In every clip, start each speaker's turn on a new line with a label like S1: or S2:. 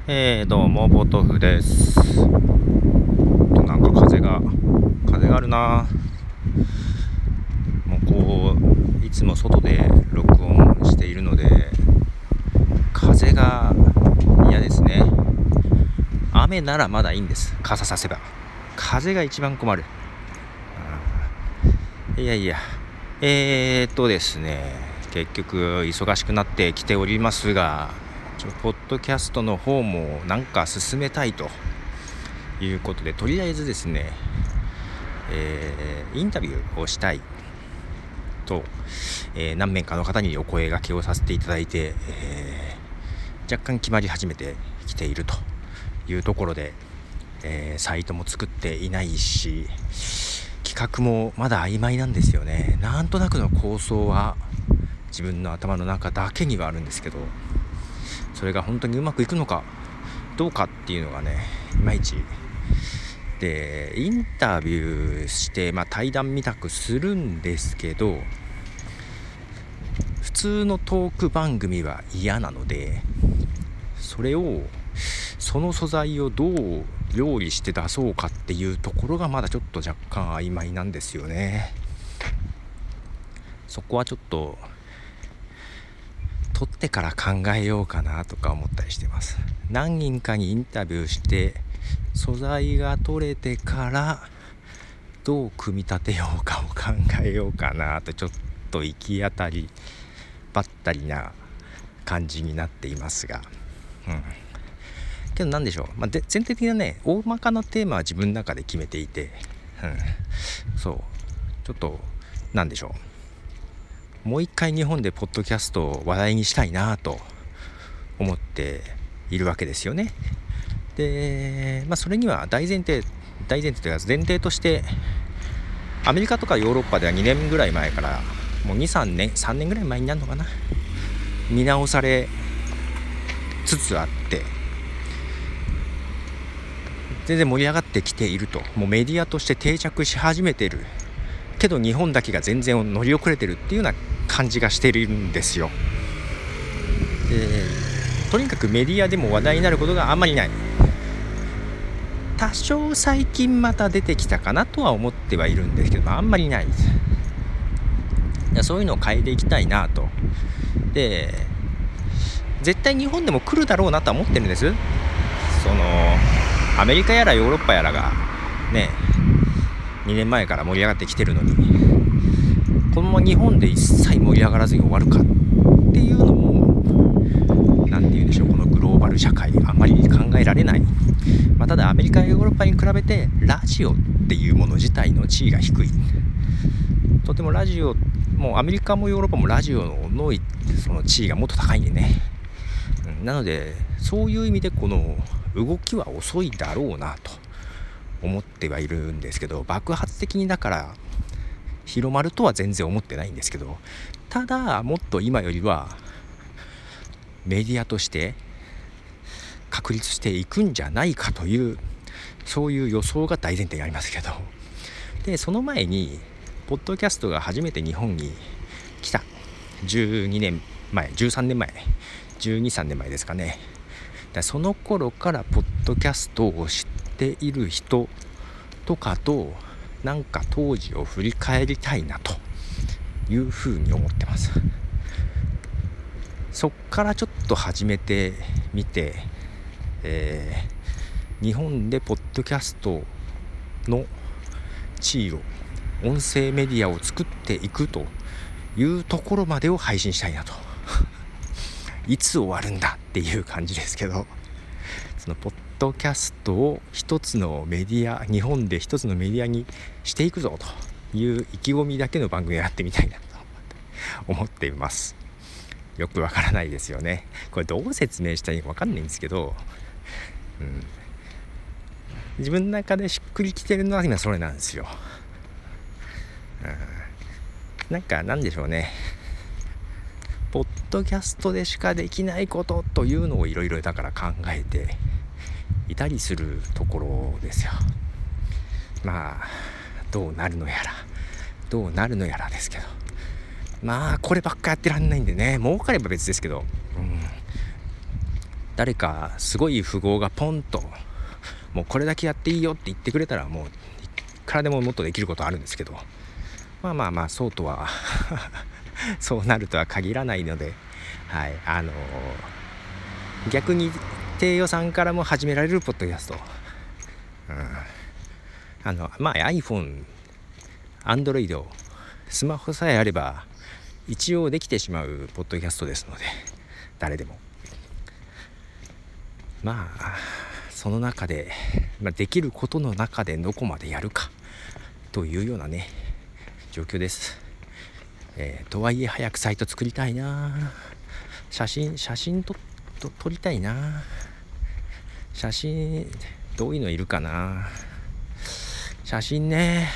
S1: どうもポトフです。なんか風があるな。もうこういつも外で録音しているので風が嫌ですね。雨ならまだいいんです。傘させば。風が一番困る。いやいやですね、結局忙しくなってきておりますが、ポッドキャストの方もなんか進めたいということで、とりあえずですね、インタビューをしたいと、何名かの方にお声掛けをさせていただいて、若干決まり始めてきているというところで、サイトも作っていないし、企画もまだ曖昧なんですよね。なんとなくの構想は自分の頭の中だけにはあるんですけど、それが本当にうまくいくのかどうかっていうのがね、いまいちで、インタビューして、対談みたくするんですけど、普通のトーク番組は嫌なので、その素材をどう料理して出そうかっていうところがまだちょっと若干曖昧なんですよね。そこはちょっと撮ってから考えようかなとか思ったりしてます。何人かにインタビューして素材が取れてからどう組み立てようかを考えようかなと、ちょっと行き当たりばったりな感じになっていますが、けどなんでしょう、全体的なね、大まかなテーマは自分の中で決めていて、そうちょっとなんでしょう、もう一回日本でポッドキャストを話題にしたいなと思っているわけですよね。で、それには大前提というか前提として、アメリカとかヨーロッパでは2年ぐらい前から、もう 3年ぐらい前になるのかな、見直されつつあって、全然盛り上がってきていると、もうメディアとして定着し始めているけど、日本だけが全然乗り遅れてるっていうような感じがしているんですよ。で、とにかくメディアでも話題になることがあんまりない。多少最近また出てきたかなとは思ってはいるんですけど、あんまりないです。そういうのを変えていきたいなと。で、絶対日本でも来るだろうなとは思ってるんです。アメリカやらヨーロッパやらがね、2年前から盛り上がってきてるのに、このまま日本で一切盛り上がらずに終わるかっていうのも、なんて言うんでしょう、このグローバル社会あまり考えられない。ただアメリカやヨーロッパに比べてラジオっていうもの自体の地位が低い。とてもラジオもうアメリカもヨーロッパもラジオのその地位がもっと高いんでね、なのでそういう意味でこの動きは遅いだろうなと思ってはいるんですけど、爆発的にだから広まるとは全然思ってないんですけど、ただもっと今よりはメディアとして確立していくんじゃないかという、そういう予想が大前提にありますけど、でその前にポッドキャストが初めて日本に来た12年前13年前12、3年前ですかね。その頃からポッドキャストを知っている人とかとなんか当時を振り返りたいなというふうに思ってます。そっからちょっと始めてみて、日本でポッドキャストの地位を、音声メディアを作っていくというところまでを配信したいなといつ終わるんだっていう感じですけど、そのポッドキャストを一つのメディア、日本で一つのメディアにしていくぞという意気込みだけの番組をやってみたいなと思っています。よくわからないですよね。これどう説明したらいいかわかんないんですけど、自分の中でしっくりきてるのは今それなんですよ。なんでしょうね、ポッドキャストでしかできないことというのをいろいろだから考えていたりするところですよ。どうなるのやらですけど、こればっかやってらんないんでね、儲かれば別ですけど、 誰かすごい富豪がポンともうこれだけやっていいよって言ってくれたら、もういくらでももっとできることあるんですけど、そうとはそうなるとは限らないので、はい、逆に低予算からも始められるポッドキャスト、iPhone、Android、スマホさえあれば一応できてしまうポッドキャストですので、誰でもその中で、できることの中でどこまでやるかというようなね状況です。とはいえ早くサイト作りたいな。写真撮りたいな。写真どういうのいるかな。写真ね、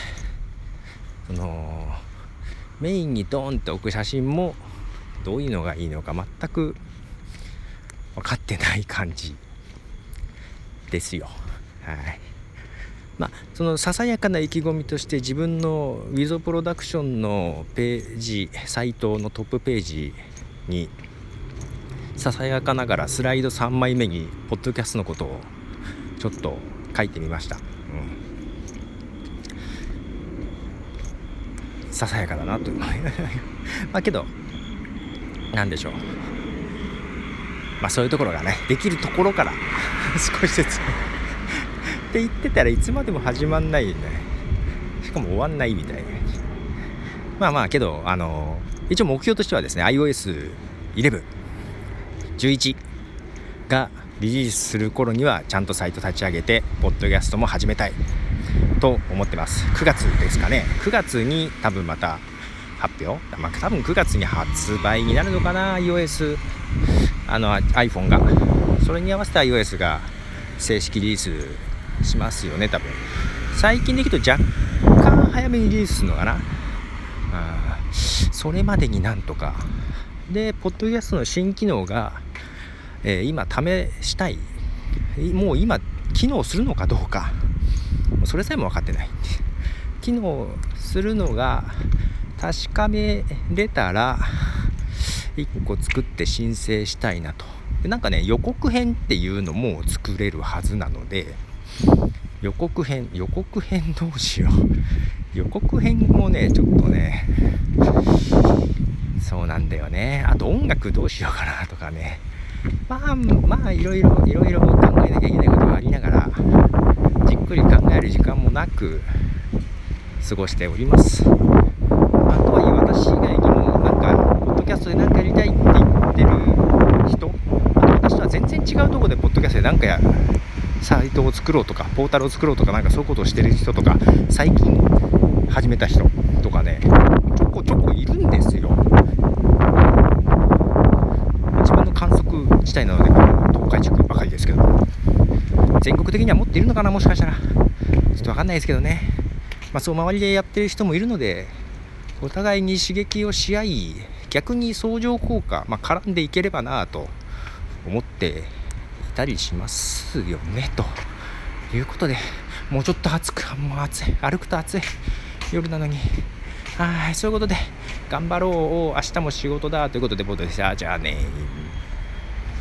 S1: メインにドーンと置く写真もどういうのがいいのか全く分かってない感じですよ。はい。そのささやかな意気込みとして、自分の With プロダクションのページ、サイトのトップページにささやかながらスライド3枚目にポッドキャストのことをちょっと書いてみました。ささやかだなとけどなんでしょう、そういうところがね、できるところから少しずつって言ってたらいつまでも始まんないよね。しかも終わんないみたいな。けど一応目標としてはですね、 iOS11、11がリリースする頃にはちゃんとサイト立ち上げてポッドキャストも始めたいと思ってます。9月ですかね。9月に多分また発表、多分9月に発売になるのかな、 iOS iPhone が。それに合わせて iOS が正式リリースしますよね。多分最近できると若干早めにリリースするのかな。それまでになんとかで、ポッドキャストの新機能が、今試したい、もう今機能するのかどうか、それさえも分かってない。機能するのが確かめれたら1個作って申請したいなと。で予告編っていうのも作れるはずなので、予告編どうしよう。予告編もねちょっとね、そうなんだよね。あと音楽どうしようかなとかね、いろいろ考えなきゃいけないことがありながら、じっくり考える時間もなく過ごしております。とはいえ私以外にもポッドキャストで何かやりたいって言ってる人、あと私とは全然違うところでポッドキャストで何かサイトを作ろうとかポータルを作ろうとか、そういうことをしてる人とか、最近始めた人とかね、ちょこちょこいるんですよ。自分の観測自体なので東海地区ばかりですけど、全国的には持っているのかな、もしかしたらちょっと分かんないですけどね。そう周りでやってる人もいるので、お互いに刺激をし合い、逆に相乗効果、絡んでいければなと思っていたりしますよね、ということで、もうちょっと暑い、歩くと暑い夜なのに、そういうことで頑張ろう、明日も仕事だということで、じゃあね。